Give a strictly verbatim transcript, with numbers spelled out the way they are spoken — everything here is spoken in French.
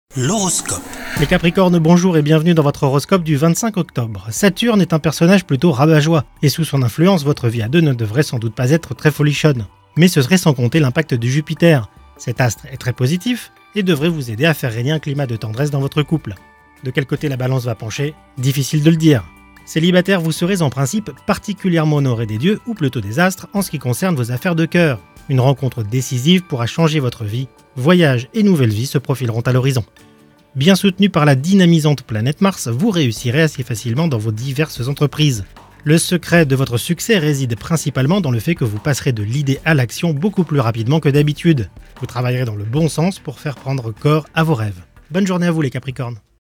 L'horoscope. Les Capricornes, bonjour et bienvenue dans votre horoscope du vingt-cinq octobre. Saturne est un personnage plutôt rabat-joie, et sous son influence, votre vie à deux ne devrait sans doute pas être très folichonne. Mais ce serait sans compter l'impact de Jupiter. Cet astre est très positif et devrait vous aider à faire régner un climat de tendresse dans votre couple. De quel côté la balance va pencher ? Difficile de le dire. Célibataire, vous serez en principe particulièrement honoré des dieux, ou plutôt des astres, en ce qui concerne vos affaires de cœur. Une rencontre décisive pourra changer votre vie. Voyages et nouvelles vies se profileront à l'horizon. Bien soutenu par la dynamisante planète Mars, vous réussirez assez facilement dans vos diverses entreprises. Le secret de votre succès réside principalement dans le fait que vous passerez de l'idée à l'action beaucoup plus rapidement que d'habitude. Vous travaillerez dans le bon sens pour faire prendre corps à vos rêves. Bonne journée à vous les Capricornes.